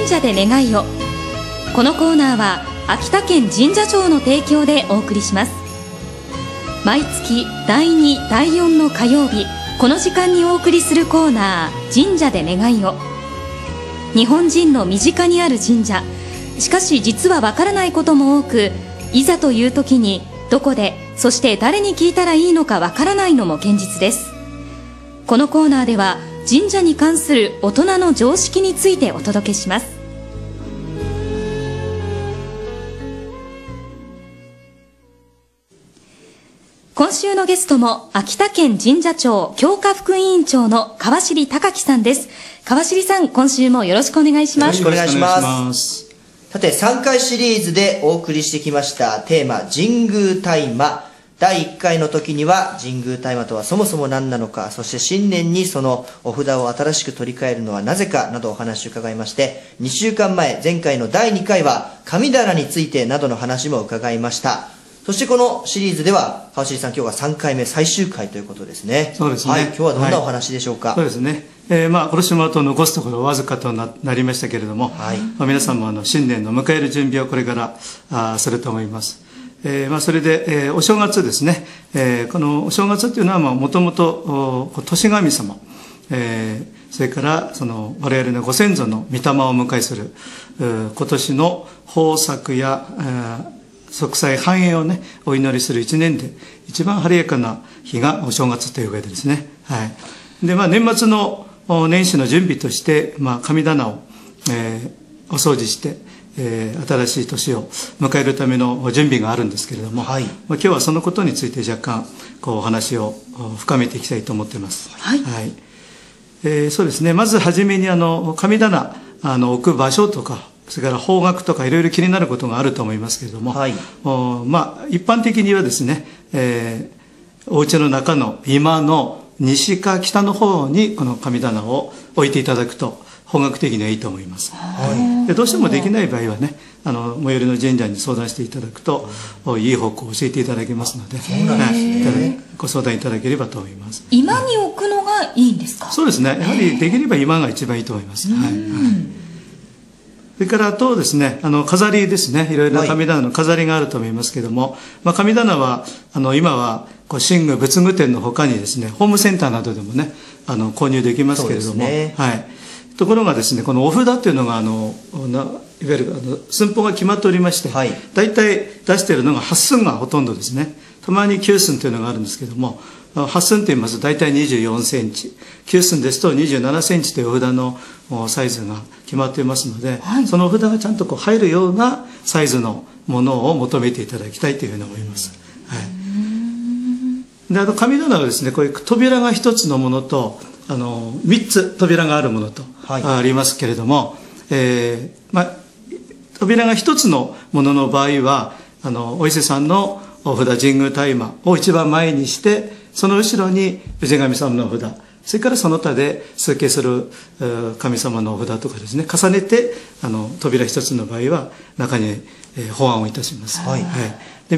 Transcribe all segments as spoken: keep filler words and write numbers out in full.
神社で願いを。このコーナーは秋田県神社庁の提供でお送りします。毎月だいに、だいよんの火曜日、この時間にお送りするコーナー、神社で願いを。日本人の身近にある神社、しかし実はわからないことも多く、いざという時にどこで、そして誰に聞いたらいいのかわからないのも現実です。このコーナーでは神社に関する大人の常識についてお届けします。今週のゲストも秋田県神社庁強化副委員長の川尻隆樹さんです。川尻さん、今週もよろしくお願いします。 よろしくお願いします。さて、さんかいシリーズでお送りしてきましたテーマ、神宮大麻。だいいっかいの時には神宮大麻とはそもそも何なのか、そして新年にそのお札を新しく取り替えるのはなぜかなどお話を伺いまして、にしゅうかんまえ、前回のだいにかいは神棚についてなどの話も伺いました。そしてこのシリーズでは川尻さん、今日がさんかいめ最終回ということですね。 そうですね、 はい、今日はどんなお話でしょうか。 はい、そうですね、えーまあ、今年もあと残すところわずかと な, なりましたけれども、はい、まあ、皆さんもあの新年の迎える準備をこれからあすると思います。えーまあ、それで、えー、お正月ですね、えー、このお正月というのはもともと年神様、えー、それからその我々のご先祖の御霊をお迎えする今年の豊作や、えー息災繁栄をね、お祈りする一年で一番晴れやかな日がお正月というわけですね。はい。で、まあ、年末の年始の準備として、まあ、神棚を、えー、お掃除して、えー、新しい年を迎えるための準備があるんですけれども、はい、まあ、今日はそのことについて若干こうお話を深めていきたいと思っています。はい。はい。えー、そうですね。まずはじめにあの神棚あの置く場所とか、それから方角とかいろいろ気になることがあると思いますけれども、はい、おまあ、一般的にはですね、えー、お家の中の居間の西か北の方にこの神棚を置いていただくと方角的にはいいと思います。はい、でどうしてもできない場合はね、あの最寄りの神社に相談していただくと、うん、いい方向を教えていただけますので、そうなんですね、ご相談いただければと思います。 居間に置くのがいいんですか。 そうですね、やはりできれば居間が一番いいと思います。はい、はい、それからあとですね、あの飾りですね、いろいろな神棚の飾りがあると思いますけれども、はい、まあ、神棚はあの今はこう神宮仏具店のほかにですね、ホームセンターなどでもね、あの購入できますけれども、ね、はい、ところがですね、このお札っていうのがあのないわゆるあの寸法が決まっておりまして、はい、大体出しているのがはっ寸がほとんどですね。たまにきゅう寸というのがあるんですけども、はっ寸と言いますと大体にじゅうよんセンチ、きゅう寸ですとにじゅうななセンチというお札のサイズが決まっていますので、はい、そのお札がちゃんとこう入るようなサイズのものを求めていただきたいというふうに思います。はい、であの神棚はですね、こういう扉が一つのものとあのみっつ扉があるものと、はい、ありますけれども、えーまあ、扉が一つのものの場合はあのお伊勢さんのお札神宮大麻を一番前にして、その後ろに氏神様のお札、それからその他で崇敬する神様のお札とかですね、重ねてあの扉一つの場合は中に、えー、保安をいたします。はい、はい、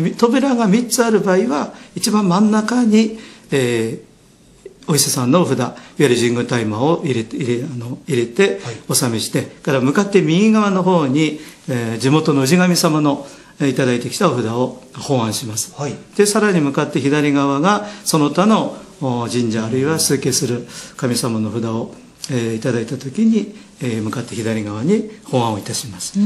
で扉がみっつある場合は一番真ん中に、えー、お伊勢さんのお札、いわゆる神宮大麻を入れて入れあの入れて納めして、はい、から向かって右側の方に、えー、地元の氏神様のいただいてきたお札を保安します。はい、でさらに向かって左側がその他の神社あるいは崇敬する神様の札を、えー、いただいた時に、えー、向かって左側に保安をいたします。はい、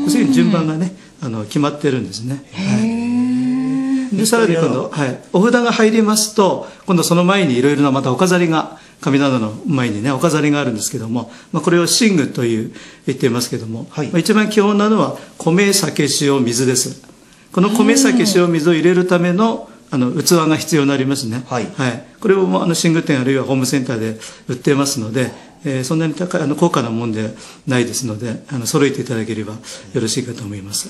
そういう順番がね、あの決まってるんですね。はい、でさらに今度、はい、お札が入りますと、今度その前にいろいろなまたお飾りが神棚の前にねお飾りがあるんですけども、まあ、これを神具という言っていますけども、はい、まあ、一番基本なのは米酒塩水です。この米酒塩水を入れるためのあの器が必要になりますね。はい、はい、これをあの神具店あるいはホームセンターで売っていますので、えー、そんなに高いあの高価なもんでないですので、あの揃えていただければよろしいかと思います。はい、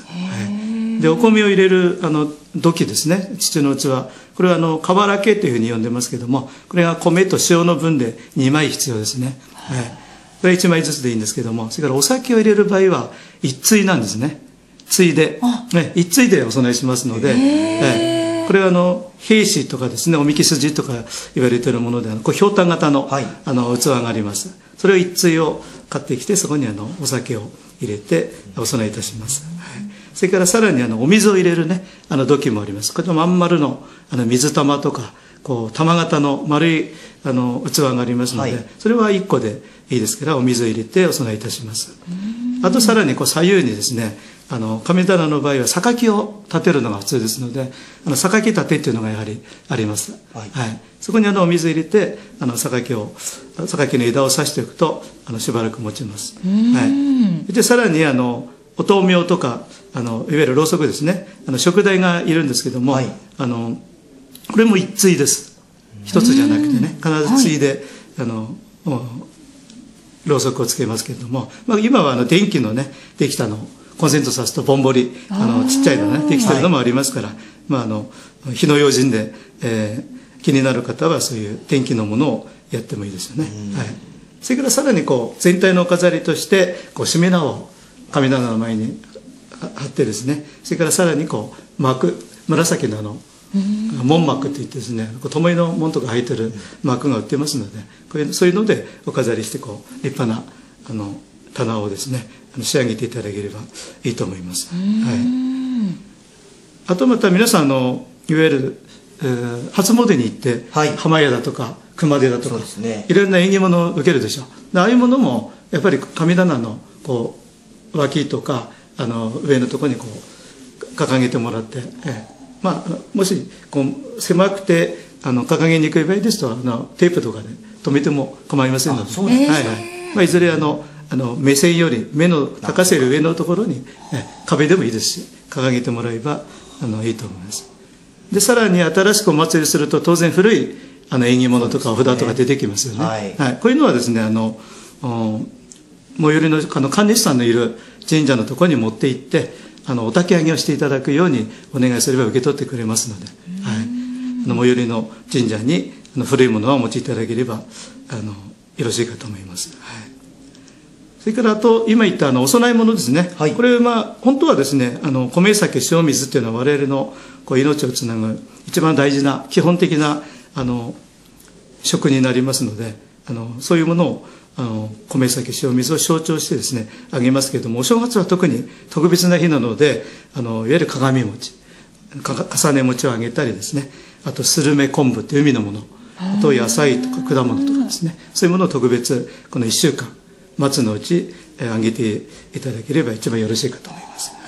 でお米を入れるあの土器ですね、土の器、これはあの瓦系というふうに呼んでますけども、これが米と塩の分でにまい必要ですね。はい、これはいちまいずつでいいんですけども、それからお酒を入れる場合はいっ対なんですね。対で、ね、いっ対でお供えしますので、えーこれはあの兵士とかですね、おみき筋とか言われているもので、あのこうひょうたん型の、 はい、 あの器があります。それを一対を買ってきて、そこにあのお酒を入れてお供えいたします。はい、それからさらにあのお水を入れるね、あの土器もあります。これまん丸のあの水玉とか、こう玉型の丸いあの器がありますので、はい、それはいっこでいいですからお水を入れてお供えいたします。あとさらにこう左右にですね、あの神棚の場合は榊を立てるのが普通ですので、あの榊立てっていうのがやはりあります。はい、はい、そこにあのお水入れて、あの榊を榊の枝を刺しておくとあのしばらく持ちます。はい、でさらにあのお灯明とか、あのいわゆるろうそくですね、あの燭台がいるんですけども、はい、あのこれも一対です。一つじゃなくてね、必ず対で、はい、あのろうそくをつけますけれども、まあ、今はあの電気のねできたのコンセント挿すとぼんぼり、あのちっちゃいのねできてるのもありますから、はい、まあ、あの火の用心で、えー、気になる方はそういう電気のものをやってもいいですよね。はい、それからさらにこう全体の飾りとしてこうしめ縄を神棚の前に貼ってですね、それからさらにこう幕、紫のあの門幕といってですね、巴の門とか入ってる幕が売ってますので、こういうそういうのでお飾りしてこう立派なあの棚をですね仕上げていただければいいと思います。はい、あとまた皆さんあのいわゆる、えー、初詣に行って、はい、浜屋だとか熊手だとか、ね、いろんな縁起物を受けるでしょう。ああいうものもやっぱり神棚のこう脇とかあの上のところにこう掲げてもらって、えーまあ、もしこう狭くてあの掲げにくい場合ですとあのテープとかで留めても構いませんので、はいはい、まあ、いずれあのあの目線より目の高さより上のところにえ壁でもいいですし掲げてもらえばあのいいと思います。でさらに新しくお祭りすると当然古いあの縁起物とかお札とか出てきますよね。はいはい、こういうのはですねあの最寄りのあの神主さんのいる神社のところに持って行ってあのお焚き上げをしていただくようにお願いすれば受け取ってくれますので、はい、あの最寄りの神社にあの古いものはお持ちいただければあのよろしいかと思います。はい、それからあと今言ったあのお供え物ですね、はい、これはまあ本当はですねあの米酒塩水っていうのは我々のこう命をつなぐ一番大事な基本的なあの食になりますので、あのそういうものをあの米酒塩水を象徴してですねあげますけれども、お正月は特に特別な日なのであのいわゆる鏡餅重ね餅をあげたりですね、あとスルメ昆布って海のもの、あと野菜とか果物とかですね、そういうものを特別このいっしゅうかん末のうちあげていただければ一番よろしいかと思います。はい、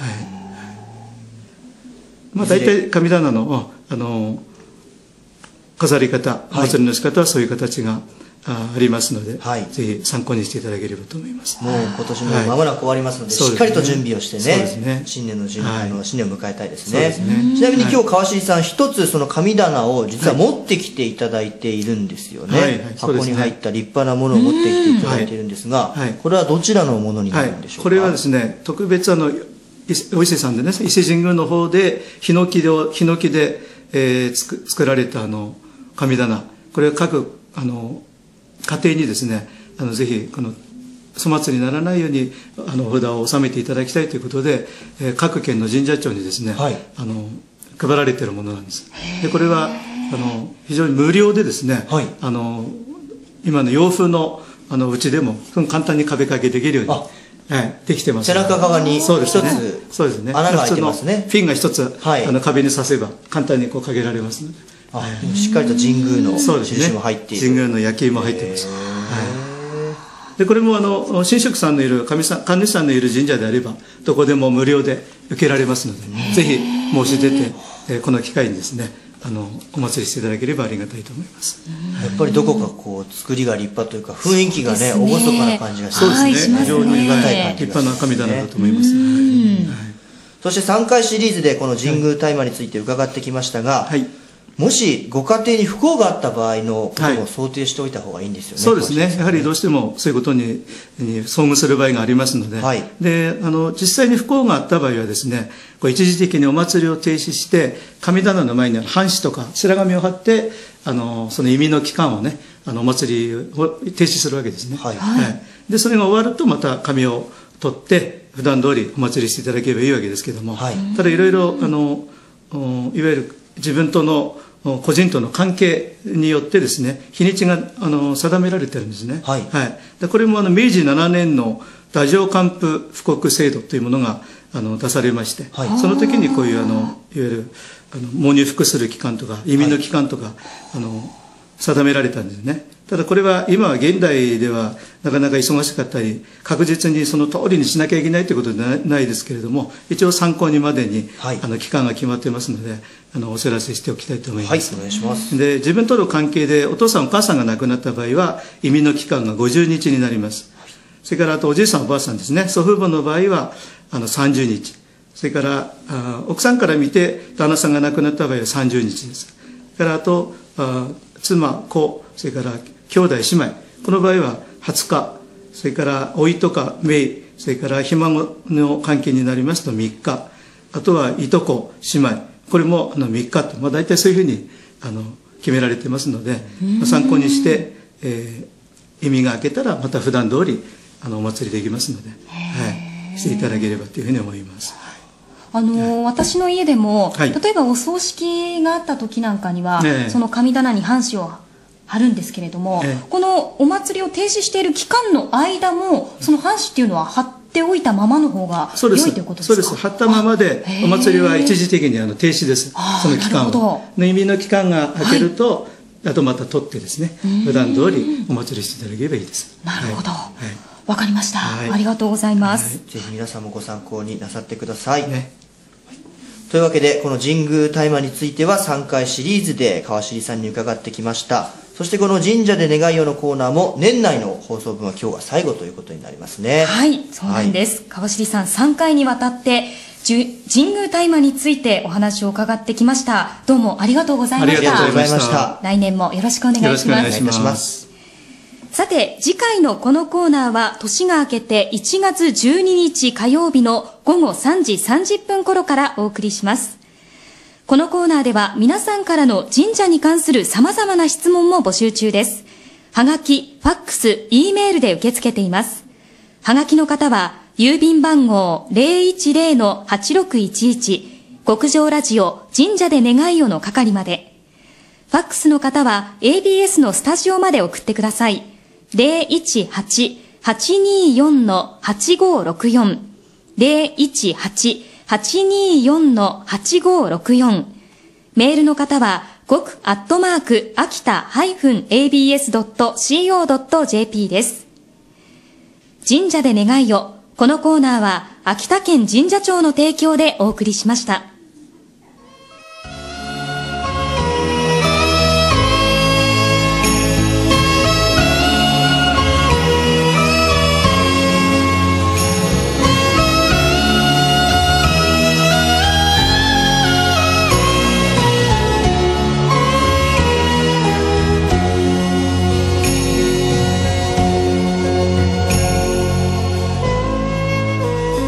まあ、大体神棚のあの飾り方、お祭りの仕方はそういう形がありますので、はい、ぜひ参考にしていただければと思います。 もう今年も間もなく終わりますので、はい、しっかりと準備をしてね、ね新年の準備、はい、あの新年を迎えたいですね。ですね、ちなみに今日川尻さん一つその神棚を実は持ってきていただいているんですよね。はいはいはい、箱に入った立派なものを持ってきていただいているんですが、はい、これはどちらのものになるんでしょうか。 はい、これはですね特別あのお伊勢さんでね、伊勢神宮の方でヒノキでヒノキで、えー、つく作られたあの神棚、これは各あの家庭にですねあのぜひこの粗末にならないようにあの札を納めていただきたいということで、えー、各県の神社長にですね、はい、あの配られているものなんです。でこれはあの非常に無料でですね、はい、あの今の洋風のあのうちでも簡単に壁掛けできるようにはい、できてます。 背中側に一つ穴が開いてますね。 ピンが一つ、はい、あの壁に刺せば簡単にこうかけられますので。 あ、はい、しっかりと神宮の印も入っている。 神宮の焼き芋入ってます。はい、でこれもあの神職さんのいる神さん神主さんのいる神社であればどこでも無料で受けられますので、ぜひ申し出て、えー、この機会にですねあのお祭りしていただければありがたいと思います。 やっぱりどこかこう作りが立派というか雰囲気がね厳かな感じがして、 そうですね、非常にありがたい感じがして、立派な神棚だと思います。 そしてさんかいシリーズでこの神宮大麻について伺ってきましたが、はい、もしご家庭に不幸があった場合のことも想定しておいた方がいいんですよね。 そうですね、やはりどうしてもそういうことに遭遇する場合がありますので、はい、であの実際に不幸があった場合はですね、こう一時的にお祭りを停止して神棚の前に半紙とか白紙を貼ってあのその意味の期間をねあのお祭りを停止するわけですね。はいはい、でそれが終わるとまた紙を取って普段通りお祭りしていただければいいわけですけども、はい、ただいろいろあのいわゆる自分との個人との関係によってですね、日にちがあの定められてるんですね。 はい。 はい、でこれもあの明治ななねんの太政還付布告制度というものがあの出されまして、はい、その時にこういうあのいわゆるあの喪に服する期間とか移民の期間とか、はい、あの定められたんですね。ただこれは今は現代ではなかなか忙しかったり確実にその通りにしなきゃいけないということではないですけれども、一応参考にまでに、はい、あの期間が決まってますので、あのお知らせしておきたいと思います。 はい、お願いします。 で自分との関係でお父さんお母さんが亡くなった場合は移民の期間がごじゅうにちになります。それからあとおじいさんおばあさんですね、祖父母の場合はあのさんじゅうにち、それからあ奥さんから見て旦那さんが亡くなった場合はさんじゅうにちです。それからあとあ妻子、それから兄弟姉妹、この場合ははつか、それから甥とか姪、それからひ孫の関係になりますとみっか、あとはいとこ姉妹、これもあのみっかと、まあ、大体そういうふうにあの決められてますので、まあ、参考にして、えー、意味が明けたらまた普段通りあのお祭りできますので、はい、していただければというふうに思います。 あのー、私の家でも、 はい、 例えばお葬式があった時なんかには、えー、その神棚に半紙を貼るんですけれども、えー、このお祭りを停止している期間の間もその半紙っていうのは貼っておいたままの方が良いということですか？ そうです。貼ったままでお祭りは一時的にあの停止です。その期間を。移民の期間が明けると、はい、あとまた取ってですね、普段通りお祭りしていただければいいです。 なるほど。 はいはい、 わかりました、はい、ありがとうございます、はい、 ぜひ皆さんもご参考になさってください、ね、というわけでこの神宮大麻についてはさんかいシリーズで川尻さんに伺ってきました。そしてこの神社で願いをのコーナーも年内の放送分は今日が最後ということになりますね。 はい、そうなんです、はい、川尻さんさんかいにわたって神宮大麻についてお話を伺ってきました。どうもありがとうございました。 ありがとうございました。 来年もよろしくお願いします。よろしくお願いします。さて次回のこのコーナーは年が明けていちがつじゅうににち火曜日のごごさんじさんじゅっぷん頃からお送りします。このコーナーでは皆さんからの神社に関する様々な質問も募集中です。はがき、ファックス、Eメールで受け付けています。はがきの方は郵便番号 ゼロいちゼロのはちろくいちいち 極上ラジオ神社で願いをの係まで。ファックスの方は エービーエス のスタジオまで送ってください。ゼロいちはち はちによんのはちごろくよん ゼロいちはち はちによんのはちごろくよん。メールの方はごくアットマーク秋田 -エービーエス ドット シーオー ドット ジェーピー です。神社で願いを。このコーナーは秋田県神社庁の提供でお送りしました。